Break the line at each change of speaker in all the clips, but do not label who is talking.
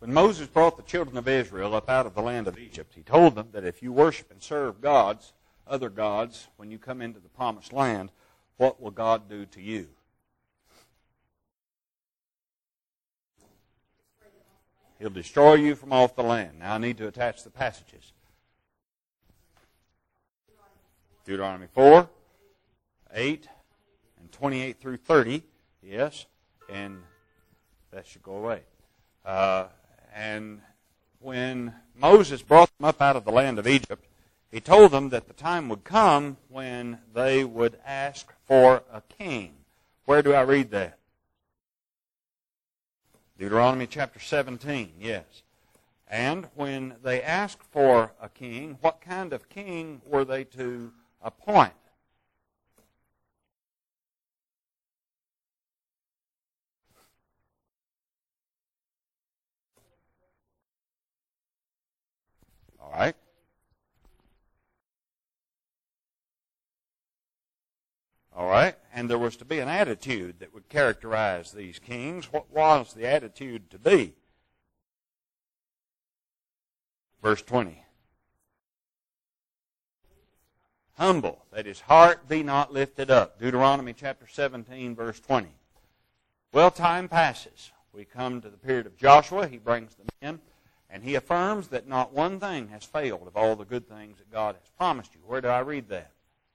When Moses brought the children of Israel up out of the land of Egypt, he told them that if you worship and serve gods, other gods, when you come into the promised land, what will God do to you? He'll destroy you from off the land. Now I need to attach the passages. Deuteronomy 4, 8, and 28 through 30. Yes, and that should go away. And when Moses brought them up out of the land of Egypt, he told them that the time would come when they would ask for a king. Where do I read that? Deuteronomy chapter 17, yes. And when they asked for a king, what kind of king were they to appoint? All right. All right. And there was to be an attitude that would characterize these kings. What was the attitude to be? Verse 20. Humble, that his heart be not lifted up. Deuteronomy chapter 17, verse 20. Well, time passes. We come to the period of Joshua. He brings them in. And he affirms that not one thing has failed of all the good things that God has promised you. Where do I read that?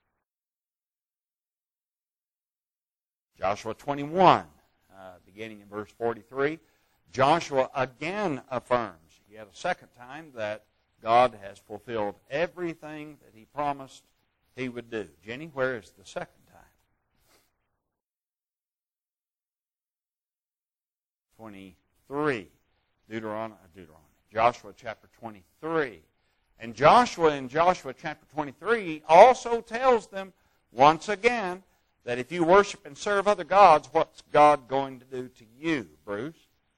Joshua 21, beginning in verse 43. Joshua again affirms, yet a second time, that God has fulfilled everything that he promised he would do. Jenny, where is the second time? 23. Joshua chapter 23. And Joshua in Joshua chapter 23 also tells them once again that if you worship and serve other gods, what's God going to do to you, Bruce?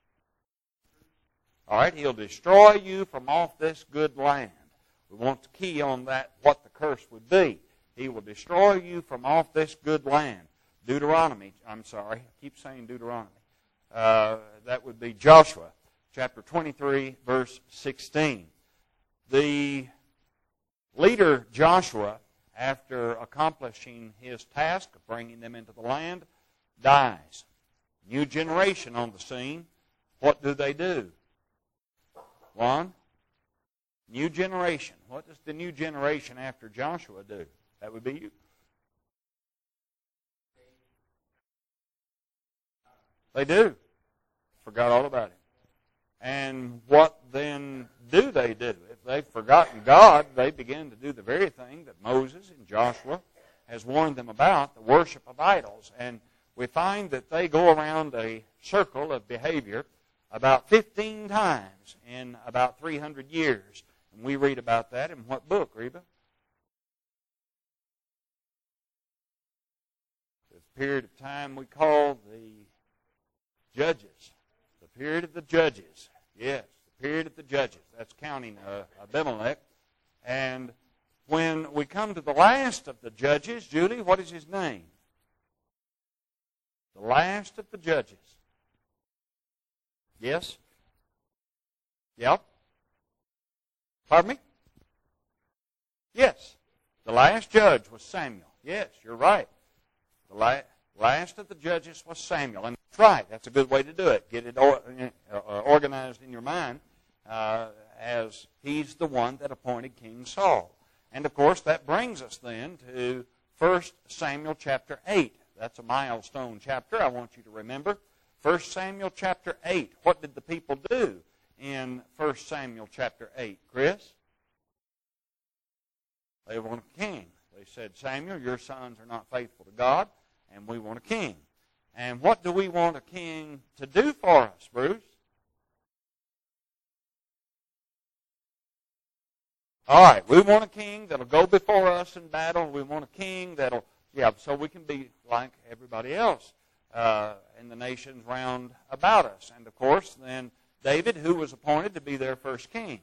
All right, he'll destroy you from off this good land. We want to key on that, what the curse would be. He will destroy you from off this good land. I keep saying Deuteronomy. That would be Joshua chapter 23, verse 16. The leader Joshua, after accomplishing his task of bringing them into the land, dies. New generation on the scene. What do? One, new generation. What does the new generation after Joshua do? That would be you. They do. Forgot all about it. And what then do they do? If they've forgotten God, they begin to do the very thing that Moses and Joshua has warned them about, the worship of idols. And we find that they go around a circle of behavior about 15 times in about 300 years. And we read about that in what book, Reba? The period of time we call the Judges. The period of the Judges. Yes, the period of the Judges. That's counting Abimelech. And when we come to the last of the Judges, Julie, what is his name? The last of the Judges. Yes? Yep. Pardon me? Yes. The last judge was Samuel. Yes, you're right. The last of the judges was Samuel. And that's right. That's a good way to do it. Get it organized in your mind as he's the one that appointed King Saul. And, of course, that brings us then to 1 Samuel chapter 8. That's a milestone chapter I want you to remember. 1 Samuel chapter 8. What did the people do in 1 Samuel chapter 8, Chris? They want a king. They said, Samuel, your sons are not faithful to God, and we want a king. And what do we want a king to do for us, Bruce? All right, we want a king that'll go before us in battle. We want a king that'll, so we can be like everybody else in the nations round about us. And, of course, then David, who was appointed to be their first king?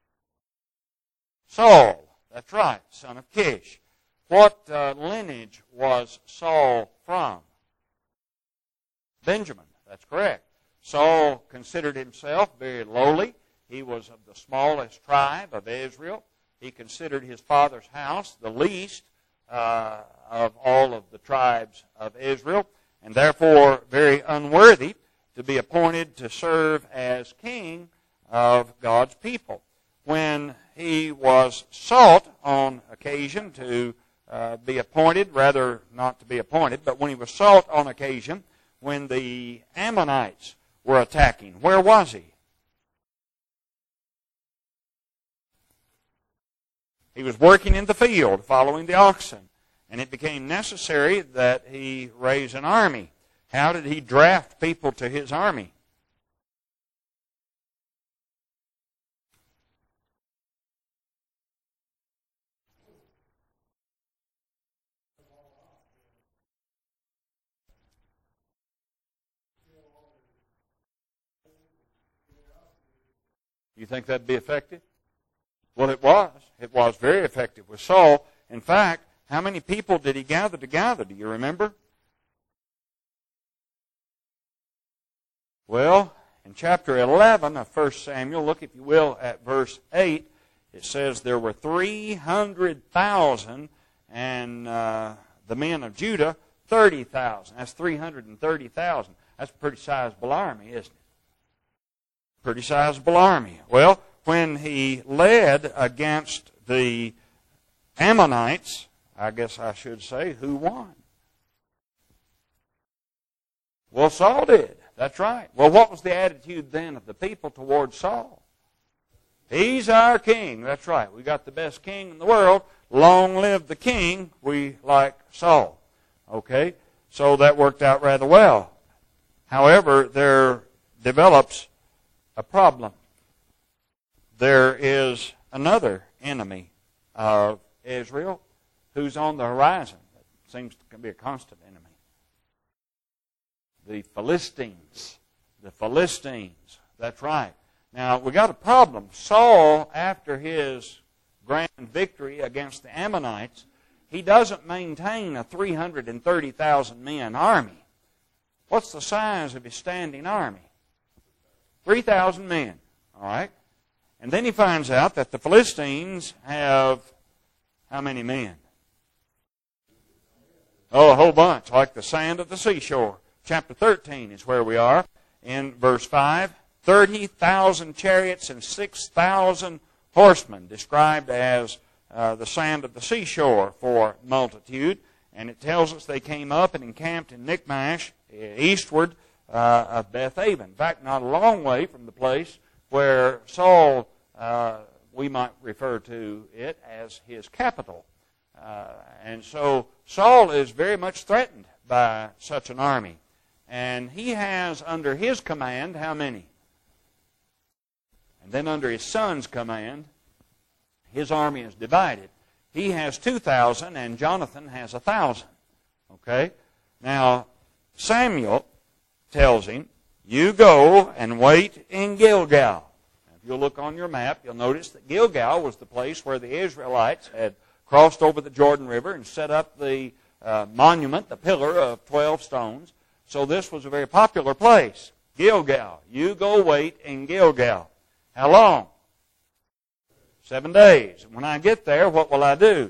Saul, that's right, son of Kish. What lineage was Saul from? Benjamin, that's correct. Saul considered himself very lowly. He was of the smallest tribe of Israel. He considered his father's house the least of all of the tribes of Israel, and therefore very unworthy to be appointed to serve as king of God's people. When he was sought on occasion to be appointed, rather not to be appointed, but when he was sought on occasion when the Ammonites were attacking, where was he? He was working in the field, following the oxen, and it became necessary that he raise an army. How did he draft people to his army? You think that'd be effective? Well, it was. It was very effective with Saul. In fact, how many people did he gather together? Do you remember? Well, in chapter 11 of 1 Samuel, look, if you will, at verse 8, it says there were 300,000, and the men of Judah, 30,000. That's 330,000. That's a pretty sizable army, isn't it? Pretty sizable army. Well, when he led against the Ammonites, I guess I should say, who won? Well, Saul did. That's right. Well, what was the attitude then of the people towards Saul? He's our king. That's right. We got the best king in the world. Long live the king. We like Saul. Okay? So that worked out rather well. However, there develops a problem. There is another enemy of Israel who's on the horizon. It seems to be a constant enemy. The Philistines. The Philistines. That's right. Now, we got a problem. Saul, after his grand victory against the Ammonites, he doesn't maintain a 330,000 men army. What's the size of his standing army? 3,000 men. All right? And then he finds out that the Philistines have how many men? Oh, a whole bunch, like the sand of the seashore. Chapter 13 is where we are. In verse 5, 30,000 chariots and 6,000 horsemen, described as the sand of the seashore for multitude. And it tells us they came up and encamped in Michmash, eastward of Bethaven. In fact, not a long way from the place where Saul, we might refer to it as his capital. And so Saul is very much threatened by such an army. And he has under his command how many? And then under his son's command, his army is divided. He has 2,000 and Jonathan has 1,000. Okay? Now, Samuel tells him, you go and wait in Gilgal. Now, if you'll look on your map, you'll notice that Gilgal was the place where the Israelites had crossed over the Jordan River and set up the monument, the pillar of 12 stones. So this was a very popular place. Gilgal. You go wait in Gilgal. How long? 7 days. When I get there, what will I do?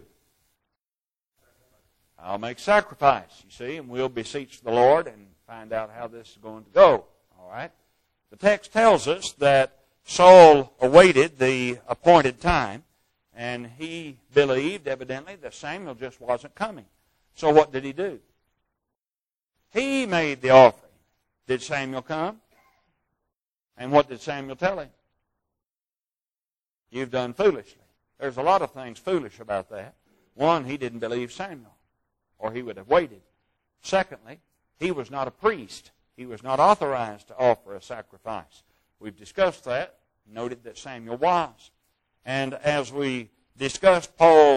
I'll make sacrifice, you see, and we'll beseech the Lord and find out how this is going to go. All right? The text tells us that Saul awaited the appointed time, and he believed, evidently, that Samuel just wasn't coming. So what did he do? He made the offering. Did Samuel come? And what did Samuel tell him? You've done foolishly. There's a lot of things foolish about that. One, he didn't believe Samuel, or he would have waited. Secondly, he was not a priest. He was not authorized to offer a sacrifice. We've discussed that, noted that Samuel was. And as we discussed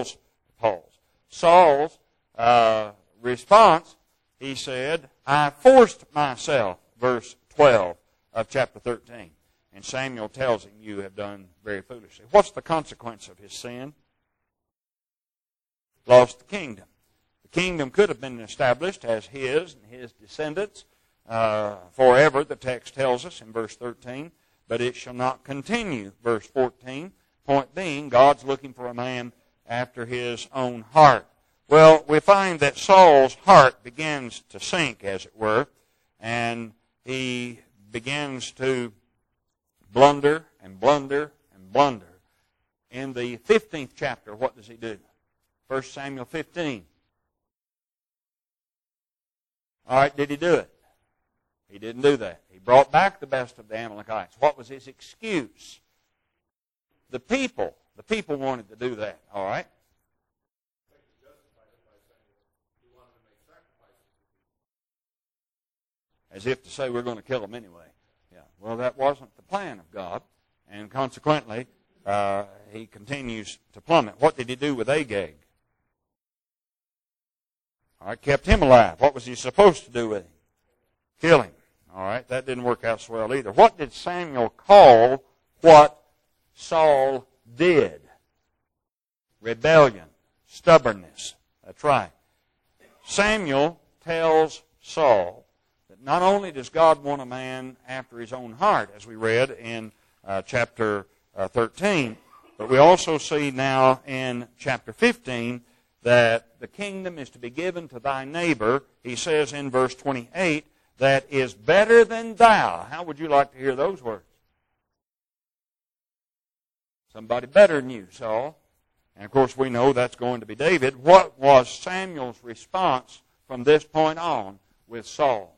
Saul's response, he said, I forced myself, verse 12 of chapter 13. And Samuel tells him, you have done very foolishly. What's the consequence of his sin? Lost the kingdom. The kingdom could have been established as his and his descendants. forever, the text tells us in verse 13, but it shall not continue, verse 14. Point being, God's looking for a man after his own heart. Well, we find that Saul's heart begins to sink, as it were, and he begins to blunder and blunder and blunder. In the 15th chapter, what does he do? 1 Samuel 15. All right, did he do it? He didn't do that. He brought back the best of the Amalekites. What was his excuse? The people wanted to do that, all right? As if to say we're going to kill them anyway. Yeah. Well, that wasn't the plan of God, and consequently, he continues to plummet. What did he do with Agag? All right, kept him alive. What was he supposed to do with him? Kill him. All right, that didn't work out so well either. What did Samuel call what Saul did? Rebellion, stubbornness. That's right. Samuel tells Saul that not only does God want a man after his own heart, as we read in chapter 13, but we also see now in chapter 15 that the kingdom is to be given to thy neighbor. He says in verse 28, that is better than thou. How would you like to hear those words? Somebody better than you, Saul. And of course we know that's going to be David. What was Samuel's response from this point on with Saul?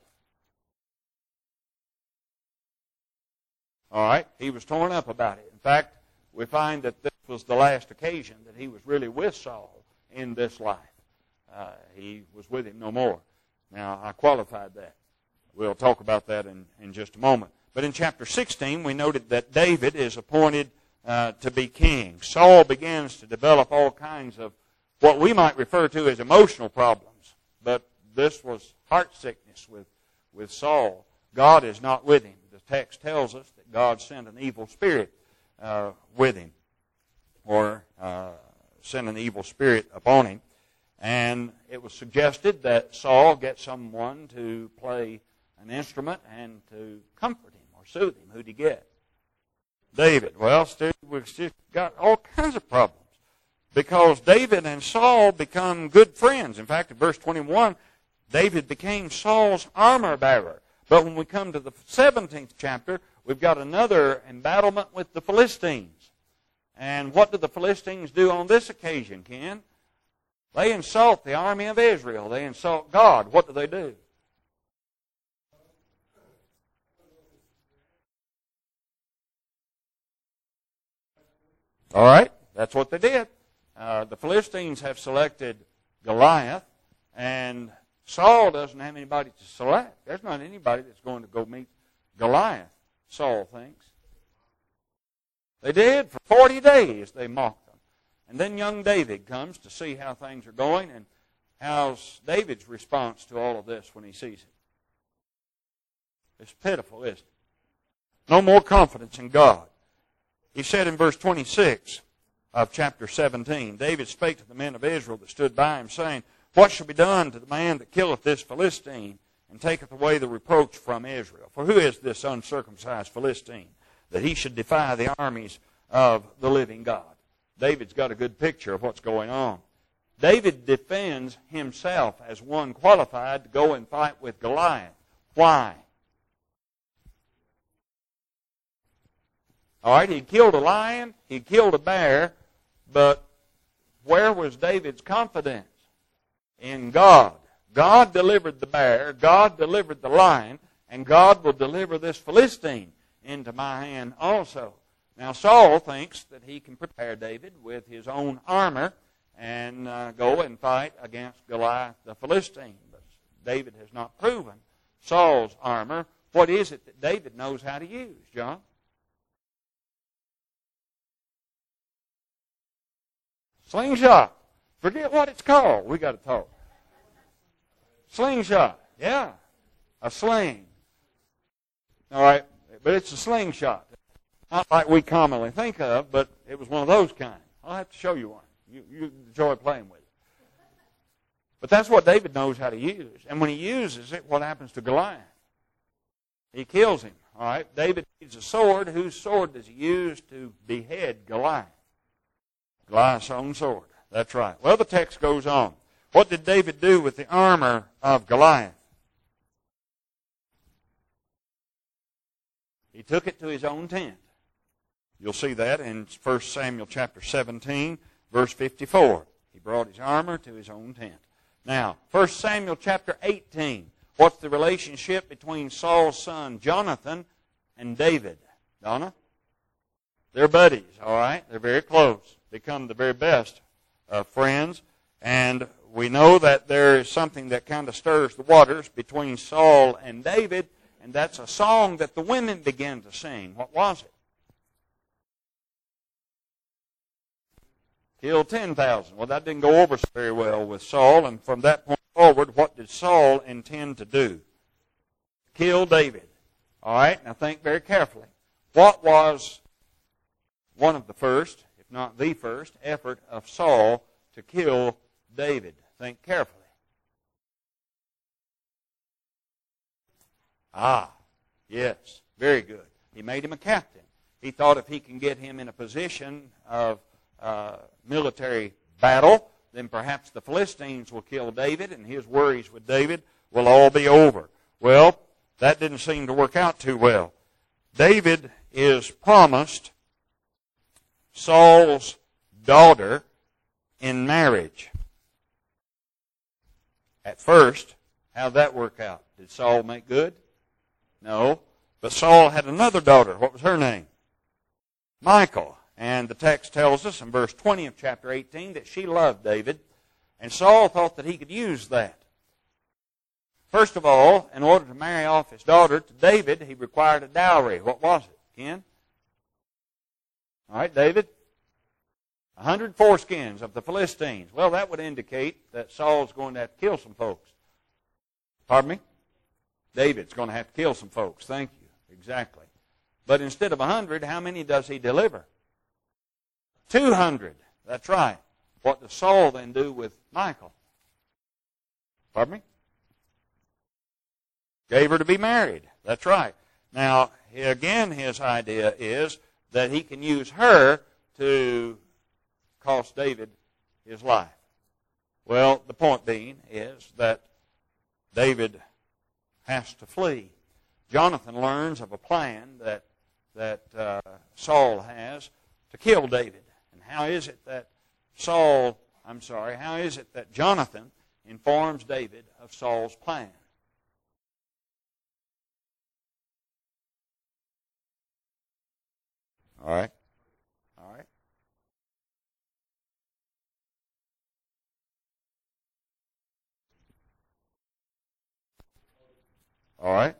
All right, he was torn up about it. In fact, we find that this was the last occasion that he was really with Saul in this life. He was with him no more. Now, I qualified that. We'll talk about that in just a moment. But in chapter 16, we noted that David is appointed to be king. Saul begins to develop all kinds of what we might refer to as emotional problems. But this was heart sickness with Saul. God is not with him. The text tells us that God sent an evil spirit with him, or sent an evil spirit upon him. And it was suggested that Saul get someone to play an instrument and to comfort him or soothe him. Who'd he get? David. Well, we've still got all kinds of problems because David and Saul become good friends. In fact, in verse 21, David became Saul's armor bearer. But when we come to the 17th chapter, we've got another embattlement with the Philistines. And what do the Philistines do on this occasion, Ken? They insult the army of Israel. They insult God. What do? All right, that's what they did. The Philistines have selected Goliath, and Saul doesn't have anybody to select. There's not anybody that's going to go meet Goliath, Saul thinks. They did. For 40 days they mocked them. And then young David comes to see how things are going, and how's David's response to all of this when he sees it? It's pitiful, isn't it? No more confidence in God. He said in verse 26 of chapter 17, David spake to the men of Israel that stood by him, saying, what shall be done to the man that killeth this Philistine, and taketh away the reproach from Israel? For who is this uncircumcised Philistine, that he should defy the armies of the living God? David's got a good picture of what's going on. David defends himself as one qualified to go and fight with Goliath. Why? All right, he killed a lion, he killed a bear, but where was David's confidence? In God. God delivered the bear, God delivered the lion, and God will deliver this Philistine into my hand also. Now Saul thinks that he can prepare David with his own armor and go and fight against Goliath the Philistine. But David has not proven Saul's armor. What is it that David knows how to use, John? Slingshot. Forget what it's called. We got to talk. Slingshot. Yeah. A sling. All right. But it's a slingshot. Not like we commonly think of, but it was one of those kind. I'll have to show you one. You enjoy playing with it. But that's what David knows how to use. And when he uses it, what happens to Goliath? He kills him. All right. David needs a sword. Whose sword does he use to behead Goliath? Goliath's own sword. That's right. Well, the text goes on. What did David do with the armor of Goliath? He took it to his own tent. You'll see that in 1 Samuel chapter 17, verse 54. He brought his armor to his own tent. Now, 1 Samuel chapter 18. What's the relationship between Saul's son Jonathan and David? Donna? They're buddies, all right? They're very close. Become the very best of friends. And we know that there is something that kind of stirs the waters between Saul and David, and that's a song that the women began to sing. What was it? Kill 10,000. Well, that didn't go over very well with Saul, and from that point forward, what did Saul intend to do? Kill David. All right, now think very carefully. What was one of the first, if not the first, effort of Saul to kill David? Think carefully. Ah, yes, very good. He made him a captain. He thought if he can get him in a position of military battle, then perhaps the Philistines will kill David, and his worries with David will all be over. Well, that didn't seem to work out too well. David is promised Saul's daughter in marriage. At first, how'd that work out? Did Saul make good? No. But Saul had another daughter. What was her name? Michal. And the text tells us in verse 20 of chapter 18 that she loved David, and Saul thought that he could use that. First of all, in order to marry off his daughter to David, he required a dowry. What was it, Ken? All right, David? 100 foreskins of the Philistines. Well, that would indicate that Saul's going to have to kill some folks. Pardon me? David's going to have to kill some folks. Thank you. Exactly. But instead of 100, how many does he deliver? 200. That's right. What does Saul then do with Michal? Pardon me? Gave her to be married. That's right. Now, again, his idea is that he can use her to cost David his life. Well, the point being is that David has to flee. Jonathan learns of a plan that Saul has to kill David. And how is it that Jonathan informs David of Saul's plan? All right. All right. All right.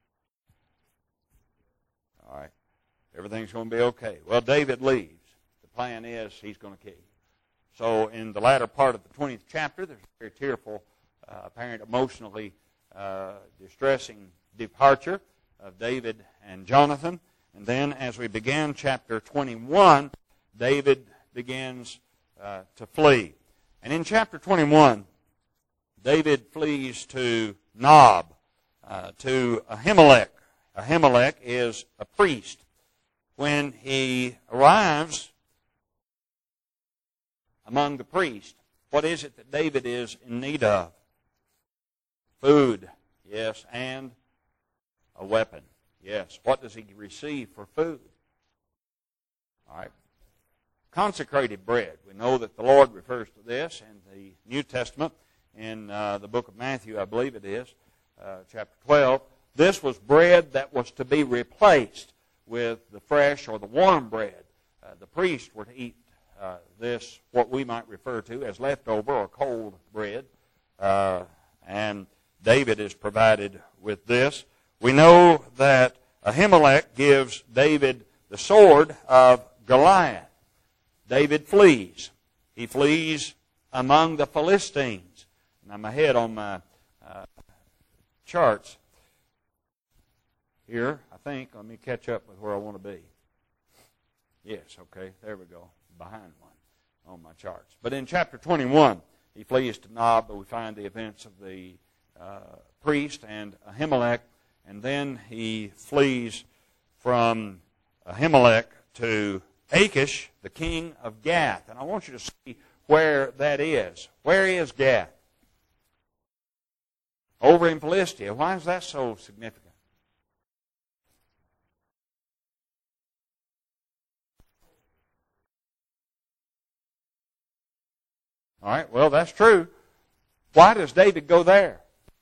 All right. Everything's going to be okay. Well, David leaves. The plan is he's going to kill you. So in the latter part of the 20th chapter, there's a very tearful, apparent emotionally distressing departure of David and Jonathan. And then as we begin chapter 21, David begins to flee. And in chapter 21, David flees to Nob, to Ahimelech. Ahimelech is a priest. When he arrives among the priests, what is it that David is in need of? Food, yes, and a weapon. Yes. What does he receive for food? All right. Consecrated bread. We know that the Lord refers to this in the New Testament, in the book of Matthew, I believe it is, chapter 12. This was bread that was to be replaced with the fresh or the warm bread. The priests were to eat this, what we might refer to as leftover or cold bread. And David is provided with this. We know that Ahimelech gives David the sword of Goliath. David flees. He flees among the Philistines. And I'm ahead on my charts here, I think. Let me catch up with where I want to be. Yes, okay, there we go. Behind one on my charts. But in chapter 21, he flees to Nob, but we find the events of the priest and Ahimelech. and then he flees from Ahimelech to Achish, the king of Gath. And I want you to see where that is. Where is Gath? Over in Philistia. Why is that so significant? All right, well, that's true. Why does David go there?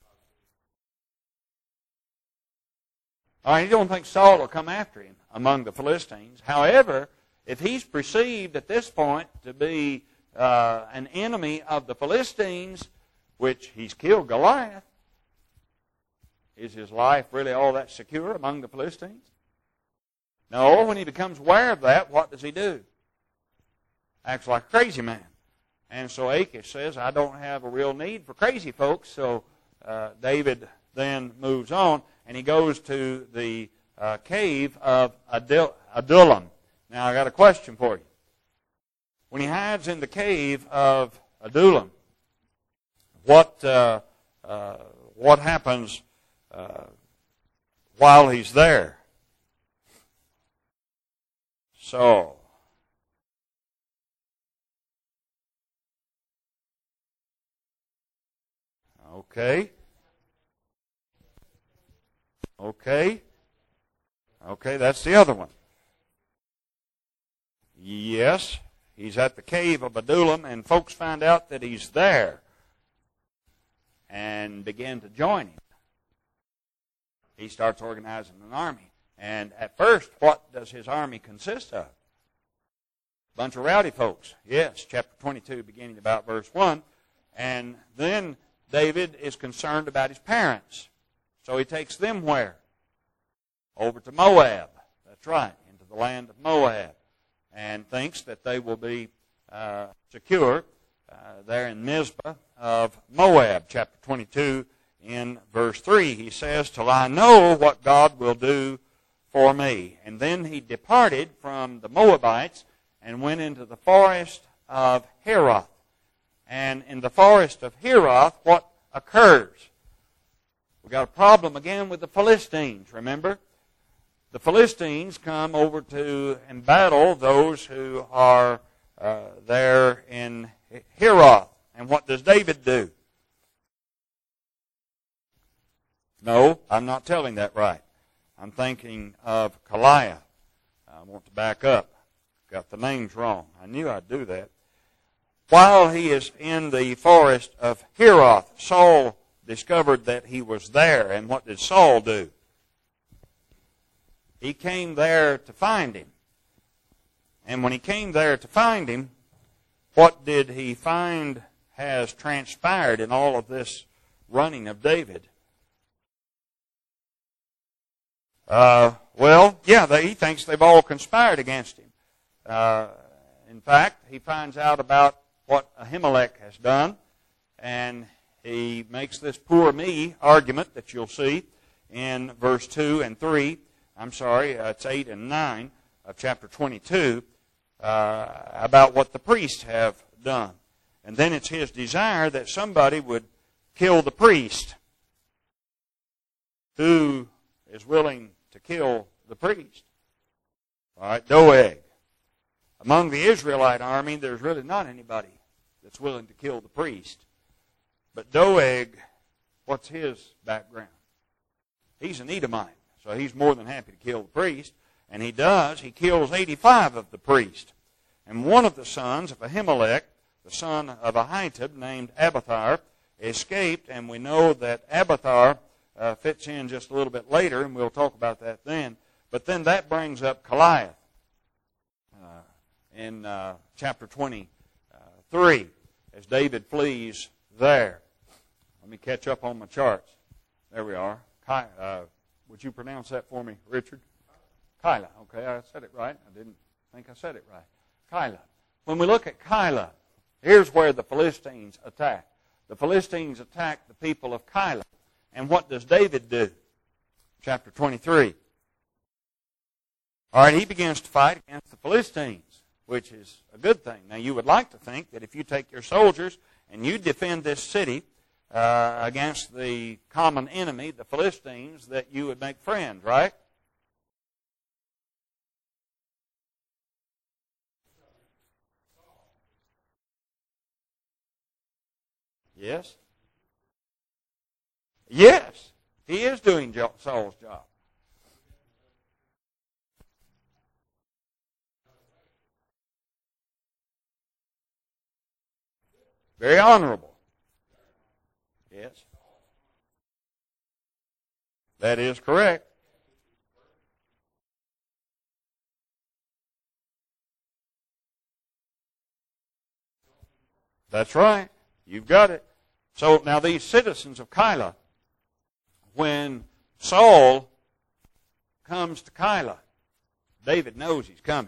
All right, he don't think Saul will come after him among the Philistines. However, if he's perceived at this point to be an enemy of the Philistines, which he's killed Goliath, is his life really all that secure among the Philistines? No, when he becomes aware of that, what does he do? Acts like a crazy man. And so Achish says, I don't have a real need for crazy folks. So David then moves on, and he goes to the cave of Adullam. Now, I got a question for you. When he hides in the cave of Adullam, what happens while he's there? So, okay, that's the other one. Yes, he's at the cave of Adullam, and folks find out that he's there and begin to join him. He starts organizing an army. And at first, what does his army consist of? A bunch of rowdy folks. Yes, chapter 22, beginning about verse 1. And then David is concerned about his parents. So he takes them where? Over to Moab. That's right, into the land of Moab. And thinks that they will be secure there in Mizpah of Moab. Chapter 22, in verse 3, he says, till I know what God will do for me. And then he departed from the Moabites and went into the forest of Heroth. And in the forest of Heroth, what occurs? We've got a problem again with the Philistines, remember? The Philistines come over to embattle those who are there in Heroth. And what does David do? No, I'm not telling that right. I'm thinking of Kaliah. I want to back up. Got the names wrong. I knew I'd do that. While he is in the forest of Heroth, Saul discovered that he was there. And what did Saul do? He came there to find him. And when he came there to find him, what did he find has transpired in all of this running of David? He thinks they've all conspired against him. In fact, he finds out about what Ahimelech has done, and he makes this poor me argument that you'll see in verse 2 and 3. It's 8 and 9 of chapter 22 about what the priests have done. And then it's his desire that somebody would kill the priest. Who is willing to kill the priest? All right, Doeg. Among the Israelite army, there's really not anybody that's willing to kill the priest. But Doeg, what's his background? He's an Edomite, so he's more than happy to kill the priest. And he does. He kills 85 of the priests. And one of the sons of Ahimelech, the son of Ahitub, named Abiathar, escaped. And we know that Abiathar fits in just a little bit later, and we'll talk about that then. But then that brings up Goliath in chapter 23 as David flees there. Let me catch up on my charts. There we are. Would you pronounce that for me, Richard? Keilah. Okay, I said it right. I didn't think I said it right. Keilah. When we look at Keilah, here's where the Philistines attack. The Philistines attack the people of Keilah. And what does David do? Chapter 23. All right, he begins to fight against the Philistines, which is a good thing. Now, you would like to think that if you take your soldiers and you defend this city, against the common enemy, the Philistines, that you would make friends, right? Yes? Yes, he is doing Saul's job. Very honorable. Yes. That is correct. That's right. You've got it. So now these citizens of Keilah, when Saul comes to Keilah, David knows he's coming.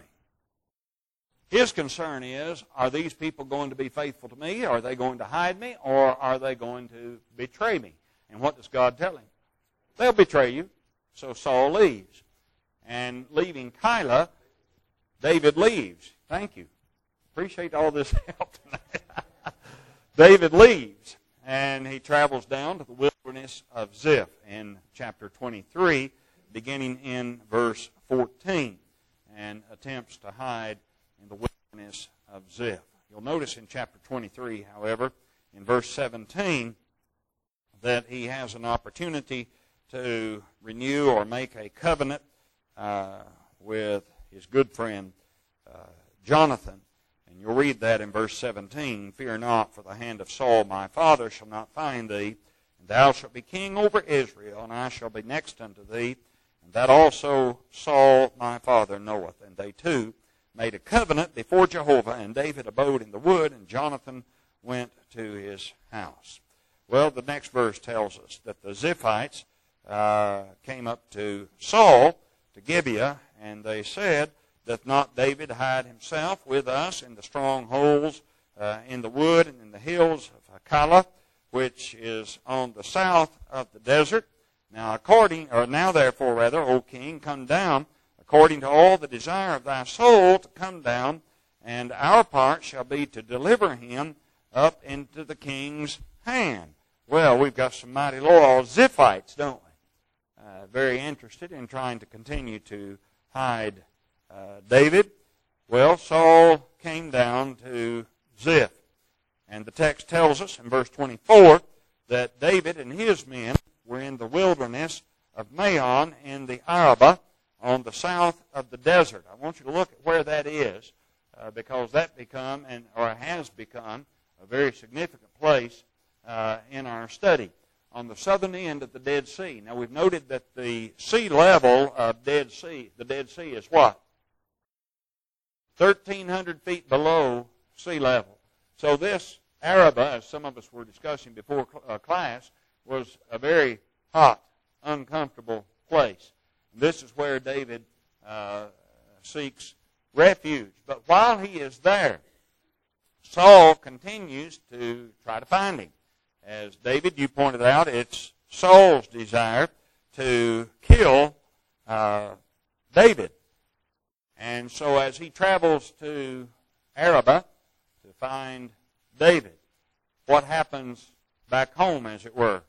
His concern is, are these people going to be faithful to me? Are they going to hide me? Or are they going to betray me? And what does God tell him? They'll betray you. So Saul leaves. And leaving Keilah, David leaves. Thank you. Appreciate all this help tonight. David leaves, and he travels down to the wilderness of Ziph in chapter 23, beginning in verse 14, and attempts to hide in the wilderness of Ziph. You'll notice in chapter 23, however, in verse 17, that he has an opportunity to renew or make a covenant with his good friend Jonathan. And you'll read that in verse 17. Fear not, for the hand of Saul my father shall not find thee, and thou shalt be king over Israel, and I shall be next unto thee, and that also Saul my father knoweth. And they two made a covenant before Jehovah, and David abode in the wood, and Jonathan went to his house. Well, the next verse tells us that the Ziphites came up to Saul, to Gibeah, and they said, doth not David hide himself with us in the strongholds, in the wood and in the hills of Keilah, which is on the south of the desert? Now therefore, O king, come down, according to all the desire of thy soul, to come down, and our part shall be to deliver him up into the king's hand. Well, we've got some mighty loyal Ziphites, don't we? Very interested in trying to continue to hide David. Well, Saul came down to Ziph. And the text tells us in verse 24 that David and his men were in the wilderness of Maon in the Arabah on the south of the desert. I want you to look at where that is because that has become a very significant place in our study. On the southern end of the Dead Sea. Now, we've noted that the sea level of the Dead Sea is what? 1,300 feet below sea level. So this Arabah, as some of us were discussing before class, was a very hot, uncomfortable place. And this is where David seeks refuge. But while he is there, Saul continues to try to find him. As David, you pointed out, it's Saul's desire to kill David. And so as he travels to Arabah to find David, what happens back home, as it were?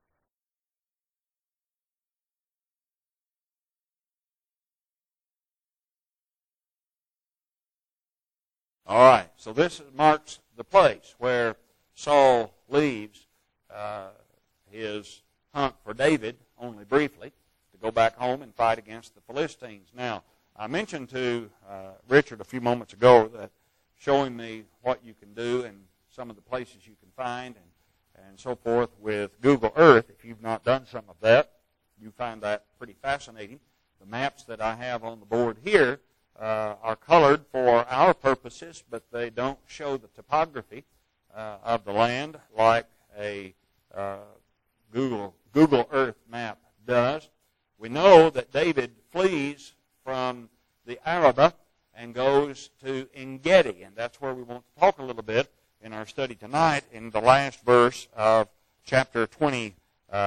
All right, so this marks the place where Saul leaves his hunt for David, only briefly, to go back home and fight against the Philistines. Now, I mentioned to Richard a few moments ago that showing me what you can do and some of the places you can find and so forth with Google Earth. If you've not done some of that, you find that pretty fascinating. The maps that I have on the board here are colored for our purposes, but they don't show the topography of the land like a Google Earth map does. We know that David flees from the Arabah and goes to En-Gedi, and that's where we want to talk a little bit in our study tonight in the last verse of chapter 23,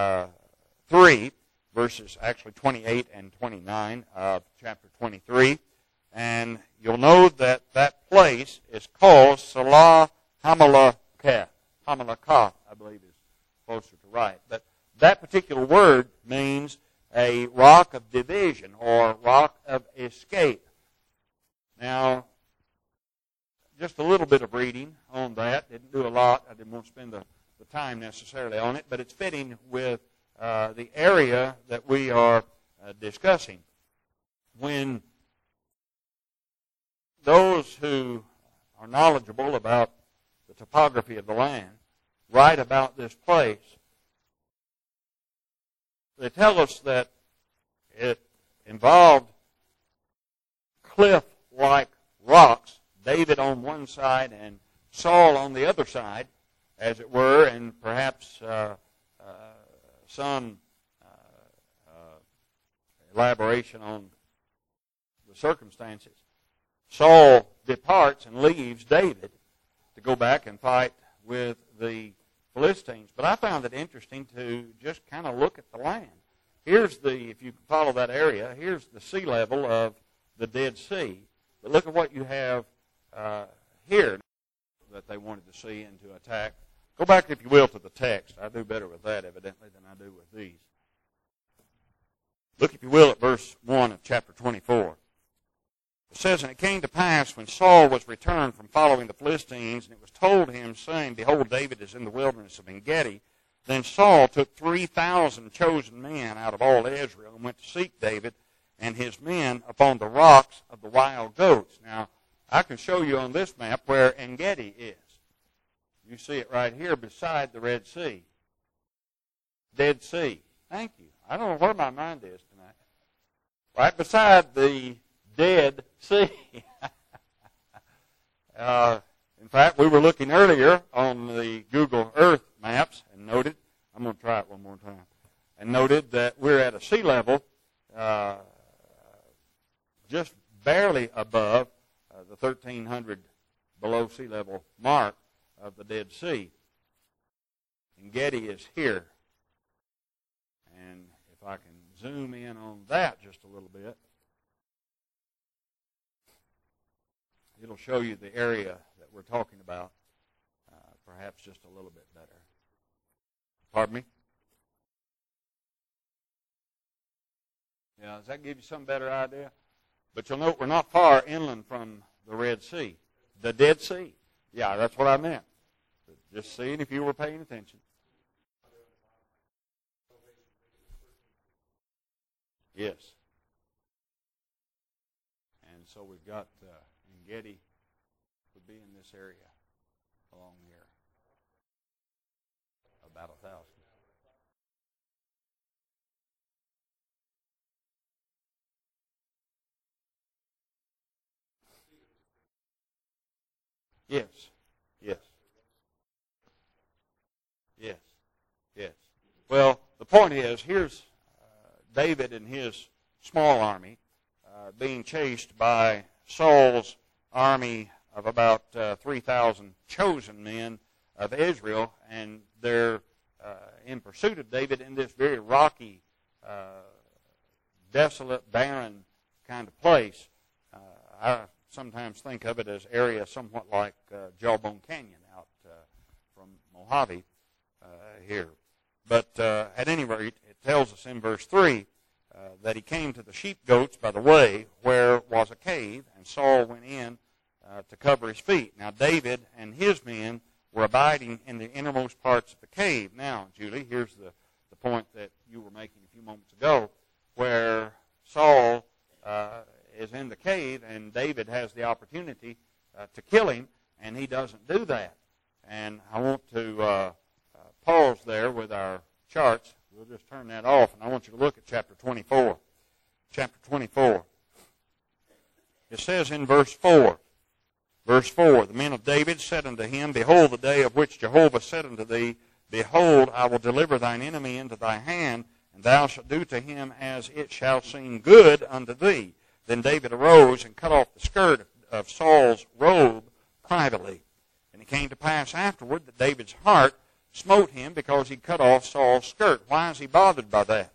verses actually 28 and 29 of chapter 23. And you'll know that that place is called Salah Hamalakath, I believe is closer to right. But that particular word means a rock of division or rock of escape. Now, just a little bit of reading on that. Didn't do a lot. I didn't want to spend the time necessarily on it, but it's fitting with the area that we are discussing. When those who are knowledgeable about the topography of the land write about this place, they tell us that it involved cliff-like rocks, David on one side and Saul on the other side, as it were, and perhaps some elaboration on the circumstances. Saul departs and leaves David to go back and fight with the Philistines. But I found it interesting to just kind of look at the land. Here's if you follow that area, here's the sea level of the Dead Sea. But look at what you have here that they wanted to see and to attack. Go back, if you will, to the text. I do better with that, evidently, than I do with these. Look, if you will, at verse 1 of chapter 24. It says, "And it came to pass when Saul was returned from following the Philistines, and it was told him, saying, Behold, David is in the wilderness of En-gedi. Then Saul took 3,000 chosen men out of all Israel and went to seek David and his men upon the rocks of the wild goats." Now, I can show you on this map where En-gedi is. You see it right here beside the Red Sea. Dead Sea. Thank you. I don't know where my mind is tonight. Right beside the Dead Sea. In fact, we were looking earlier on the Google Earth maps and noted, I'm going to try it one more time, and noted that we're at a sea level just barely above the 1,300 below sea level mark of the Dead Sea. En-gedi is here. And if I can zoom in on that just a little bit, it'll show you the area that we're talking about perhaps just a little bit better. Pardon me? Yeah, does that give you some better idea? But you'll note we're not far inland from the Red Sea. The Dead Sea. Yeah, that's what I meant. Just seeing if you were paying attention. Yes. And so we've got En-gedi would be in this area along here. About 1,000. Yes. Yes. Yes. Yes. Well, the point is, here's David and his small army being chased by Saul's army of about 3,000 chosen men of Israel, and they're in pursuit of David in this very rocky, desolate, barren kind of place. I sometimes think of it as area somewhat like Jawbone Canyon out from Mojave here. But at any rate, it tells us in verse 3 that he came to the sheep-goats by the way where was a cave, and Saul went in to cover his feet. Now David and his men were abiding in the innermost parts of the cave. Now, Julie, here's the point that you were making a few moments ago, where Saul is in the cave, and David has the opportunity to kill him, and he doesn't do that. And I want to pause there with our charts. We'll just turn that off, and I want you to look at chapter 24. Chapter 24. It says in verse 4, the men of David said unto him, Behold, the day of which Jehovah said unto thee, Behold, I will deliver thine enemy into thy hand, and thou shalt do to him as it shall seem good unto thee. Then David arose and cut off the skirt of Saul's robe privately. And it came to pass afterward that David's heart smote him because he cut off Saul's skirt. Why is he bothered by that?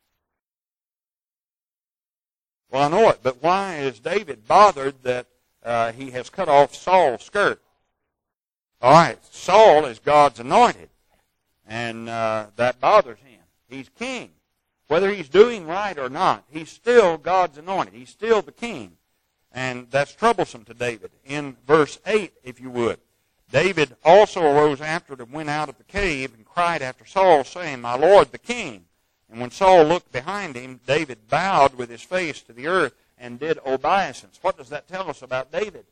Well, I know it, but why is David bothered that he has cut off Saul's skirt? All right, Saul is God's anointed. And that bothers him. He's king. Whether he's doing right or not, he's still God's anointed. He's still the king. And that's troublesome to David. In verse 8, if you would, David also arose after and went out of the cave and cried after Saul, saying, My Lord the king. And when Saul looked behind him, David bowed with his face to the earth and did obeisance. What does that tell us about David?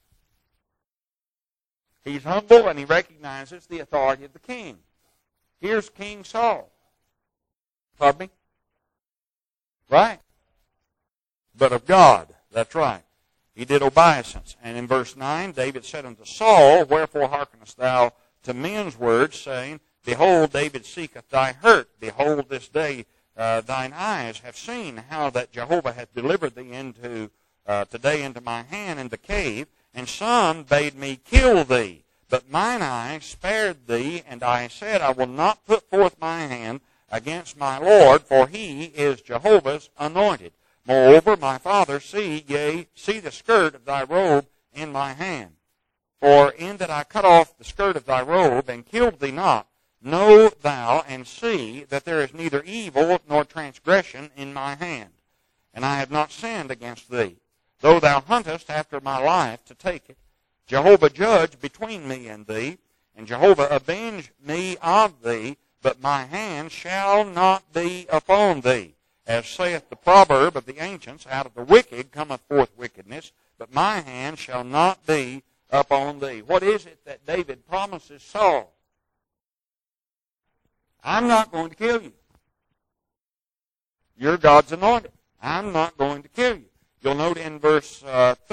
He's humble and he recognizes the authority of the king. Here's King Saul. Pardon me? Right. But of God. That's right. He did obeisance. And in verse 9, David said unto Saul, Wherefore hearkenest thou to men's words, saying, Behold, David seeketh thy hurt. Behold, this day thine eyes have seen how that Jehovah hath delivered thee today into my hand in the cave, and some bade me kill thee. But mine eyes spared thee, and I said, I will not put forth my hand against my Lord, for he is Jehovah's anointed. Moreover, my father, see the skirt of thy robe in my hand. For in that I cut off the skirt of thy robe, and killed thee not, know thou and see that there is neither evil nor transgression in my hand. And I have not sinned against thee, though thou huntest after my life to take it. Jehovah judge between me and thee, and Jehovah avenge me of thee, but my hand shall not be upon thee. As saith the proverb of the ancients, out of the wicked cometh forth wickedness, but my hand shall not be upon thee. What is it that David promises Saul? I'm not going to kill you. You're God's anointed. I'm not going to kill you. You'll note in verse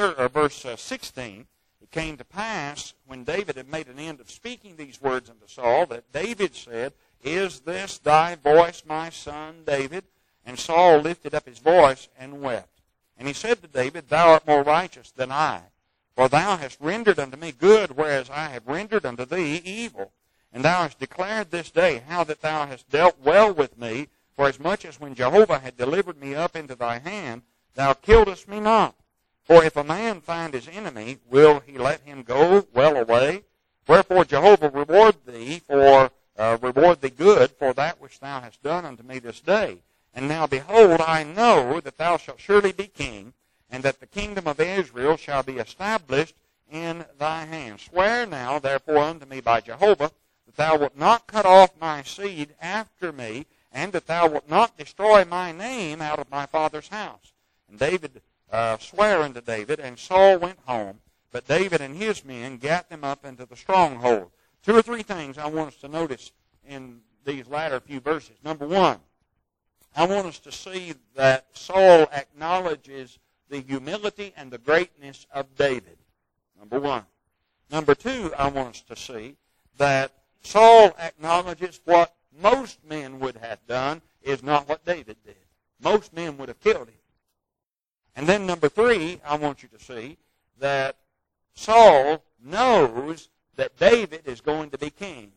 16, it came to pass, when David had made an end of speaking these words unto Saul, that David said, Is this thy voice, my son David? And Saul lifted up his voice and wept. And he said to David, Thou art more righteous than I, for thou hast rendered unto me good, whereas I have rendered unto thee evil. And thou hast declared this day how that thou hast dealt well with me, for as much as when Jehovah had delivered me up into thy hand, thou killedst me not. For if a man find his enemy, will he let him go well away? Wherefore Jehovah reward thee good for that which thou hast done unto me this day. And now behold, I know that thou shalt surely be king, and that the kingdom of Israel shall be established in thy hand. Swear now therefore unto me by Jehovah, that thou wilt not cut off my seed after me, and that thou wilt not destroy my name out of my father's house. And David sware unto David, and Saul went home, but David and his men gat them up into the stronghold. Two or three things I want us to notice in these latter few verses. Number one, I want us to see that Saul acknowledges the humility and the greatness of David. Number one. Number two, I want us to see that Saul acknowledges what most men would have done is not what David did. Most men would have killed him. And then number three, I want you to see that Saul knows that David is going to be king.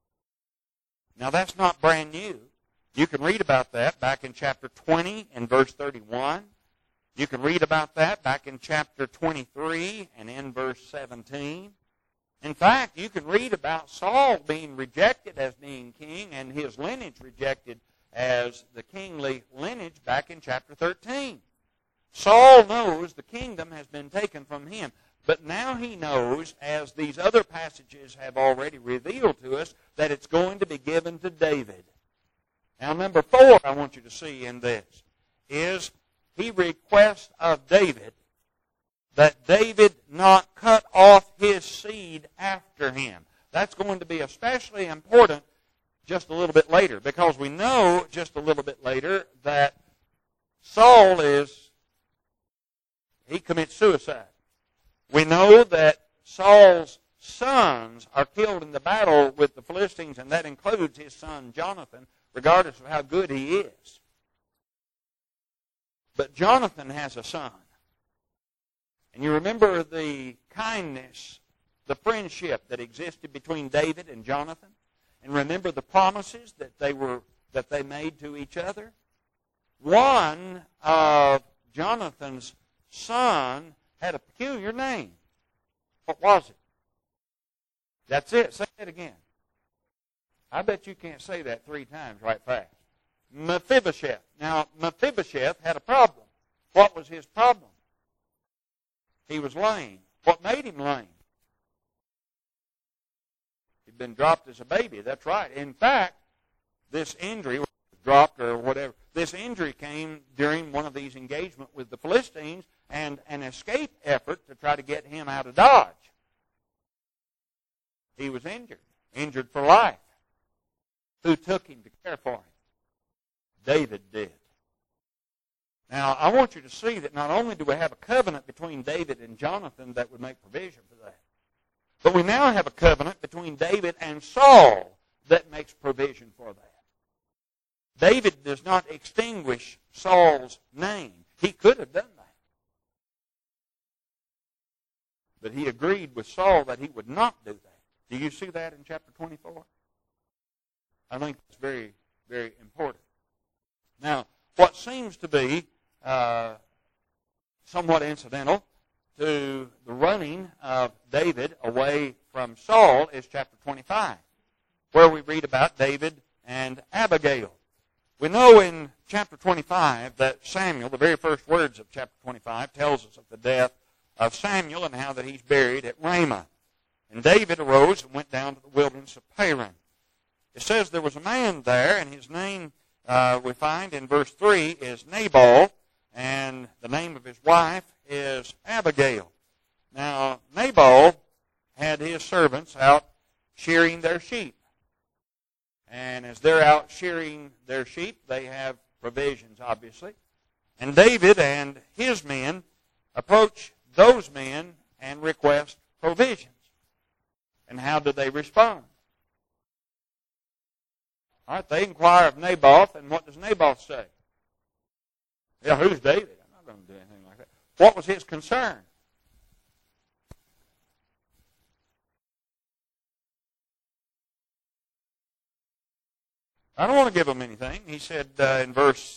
Now that's not brand new. You can read about that back in chapter 20 and verse 31. You can read about that back in chapter 23 and in verse 17. In fact, you can read about Saul being rejected as being king and his lineage rejected as the kingly lineage back in chapter 13. Saul knows the kingdom has been taken from him. But now he knows, as these other passages have already revealed to us, that it's going to be given to David. Now, number four I want you to see in this is he requests of David that David not cut off his seed after him. That's going to be especially important just a little bit later, because we know just a little bit later that Saul he commits suicide. We know that Saul's sons are killed in the battle with the Philistines, and that includes his son Jonathan, regardless of how good he is. But Jonathan has a son. And you remember the kindness, the friendship that existed between David and Jonathan? And remember the promises that they made to each other? One of Jonathan's son had a peculiar name. What was it? That's it. Say it again. I bet you can't say that 3 times right fast. Mephibosheth. Now, Mephibosheth had a problem. What was his problem? He was lame. What made him lame? He'd been dropped as a baby. That's right. In fact, this injury, dropped or whatever, this injury came during one of these engagements with the Philistines and an escape effort to try to get him out of Dodge. He was injured for life. Who took him to care for him? David did. Now, I want you to see that not only do we have a covenant between David and Jonathan that would make provision for that, but we now have a covenant between David and Saul that makes provision for that. David does not extinguish Saul's name. He could have done that. But he agreed with Saul that he would not do that. Do you see that in chapter 24? I think it's very, very important. Now, what seems to be somewhat incidental to the running of David away from Saul is chapter 25, where we read about David and Abigail. We know in chapter 25 that Samuel, the very first words of chapter 25, tells us of the death of Samuel and how that he's buried at Ramah. And David arose and went down to the wilderness of Paran. It says there was a man there, and his name we find in verse 3 is Nabal, and the name of his wife is Abigail. Now, Nabal had his servants out shearing their sheep. And as they're out shearing their sheep, they have provisions, obviously. And David and his men approach those men and request provisions. And how do they respond? All right, they inquire of Naboth, and what does Naboth say? Yeah, who's David? I'm not going to do anything like that. What was his concern? I don't want to give him anything. He said in verse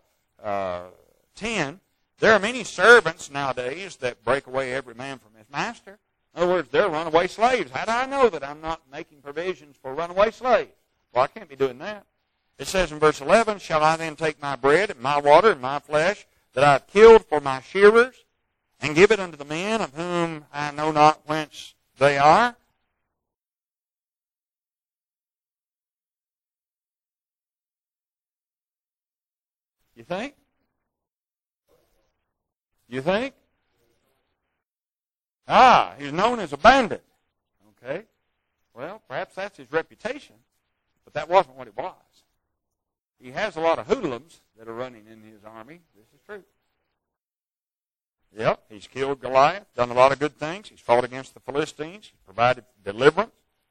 10, there are many servants nowadays that break away every man from his master. In other words, they're runaway slaves. How do I know that I'm not making provisions for runaway slaves? Well, I can't be doing that. It says in verse 11, shall I then take my bread and my water and my flesh that I have killed for my shearers and give it unto the men of whom I know not whence they are? You think? You think? He's known as a bandit. Okay. Well, perhaps that's his reputation, but that wasn't what it was. He has a lot of hoodlums that are running in his army. This is true. Yep, he's killed Goliath, done a lot of good things. He's fought against the Philistines. He's provided deliverance.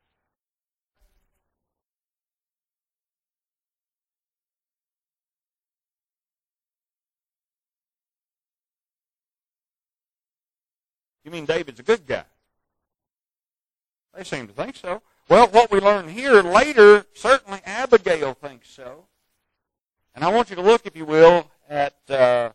You mean David's a good guy? They seem to think so. Well, what we learn here later, certainly Abigail thinks so. And I want you to look, if you will, at the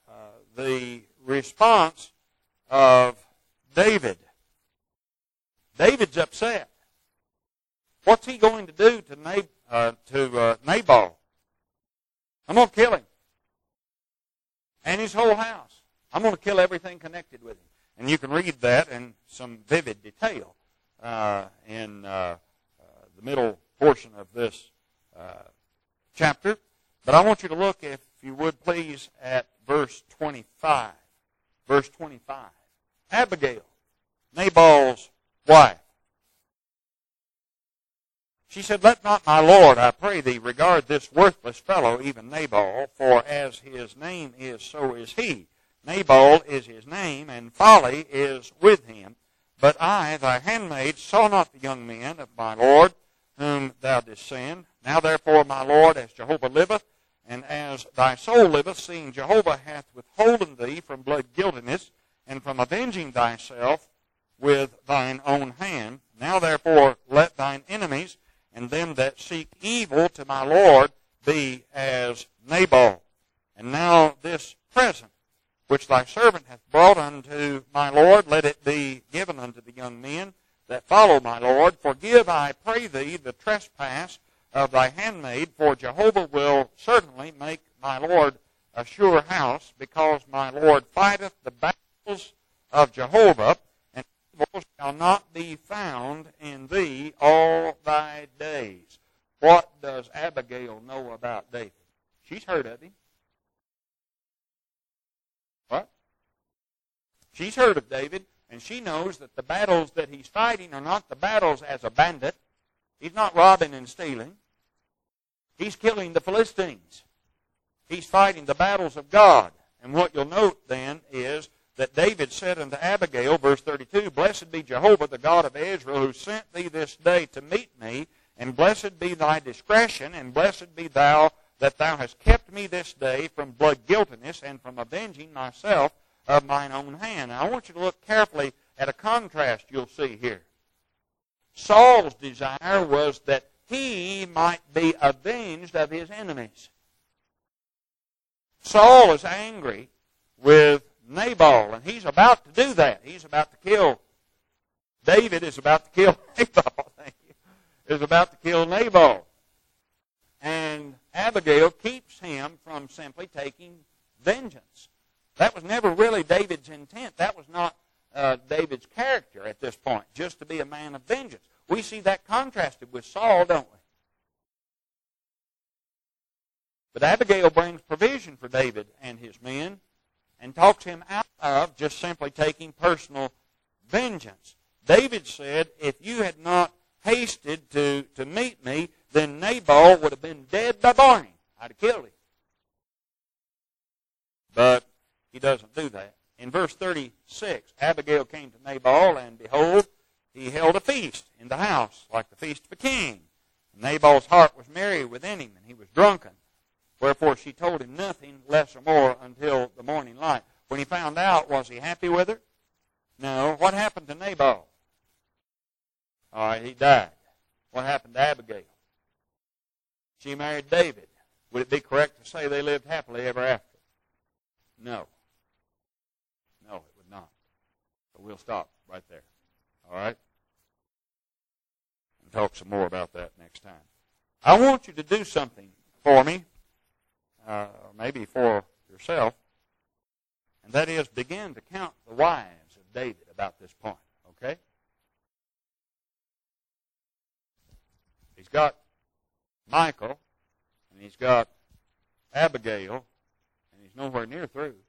response of David. David's upset. What's he going to do to Nabal? I'm going to kill him. And his whole house. I'm going to kill everything connected with him. And you can read that in some vivid detail in the middle portion of this chapter. But I want you to look, if you would please, at verse 25. Verse 25. Abigail, Nabal's wife. She said, let not my Lord, I pray thee, regard this worthless fellow, even Nabal, for as his name is, so is he. Nabal is his name, and folly is with him. But I, thy handmaid, saw not the young men of my Lord, whom thou didst send. Now therefore, my Lord, as Jehovah liveth, and as thy soul liveth, seeing Jehovah hath withholden thee from blood guiltiness, and from avenging thyself with thine own hand, now therefore let thine enemies and them that seek evil to my Lord be as Nabal. And now this present, which thy servant hath brought unto my Lord, let it be given unto the young men that follow my Lord. For forgive, I pray thee, the trespass of thy handmaid, for Jehovah will certainly make my Lord a sure house, because my Lord fighteth the battles of Jehovah, and evil shall not be found in thee all thy days. What does Abigail know about David? She's heard of him. What? She's heard of David, and she knows that the battles that he's fighting are not the battles as a bandit. He's not robbing and stealing. He's killing the Philistines. He's fighting the battles of God. And what you'll note then is that David said unto Abigail, verse 32, Blessed be Jehovah, the God of Israel, who sent thee this day to meet me, and blessed be thy discretion, and blessed be thou that thou hast kept me this day from blood guiltiness and from avenging myself of mine own hand. Now, I want you to look carefully at a contrast you'll see here. Saul's desire was that he might be avenged of his enemies. Saul is angry with Nabal, and he's about to do that. He's about to kill. David is about to kill Nabal. Thank you. Is about to kill Nabal. And Abigail keeps him from simply taking vengeance. That was never really David's intent. That was not David's character at this point, just to be a man of vengeance. We see that contrasted with Saul, don't we? But Abigail brings provision for David and his men and talks him out of just simply taking personal vengeance. David said, if you had not hasted to meet me, then Nabal would have been dead by morning. I'd have killed him. But he doesn't do that. In verse 36, Abigail came to Nabal, and behold, he held a feast in the house, like the feast of a king. And Nabal's heart was merry within him, and he was drunken. Wherefore she told him nothing less or more until the morning light. When he found out, was he happy with her? No. What happened to Nabal? All right, he died. What happened to Abigail? She married David. Would it be correct to say they lived happily ever after? No. No, it would not. So we'll stop right there. All right? And talk some more about that next time. I want you to do something for me, or maybe for yourself, and that is begin to count the wives of David about this point, okay? He's got Michal, and he's got Abigail, and he's nowhere near through.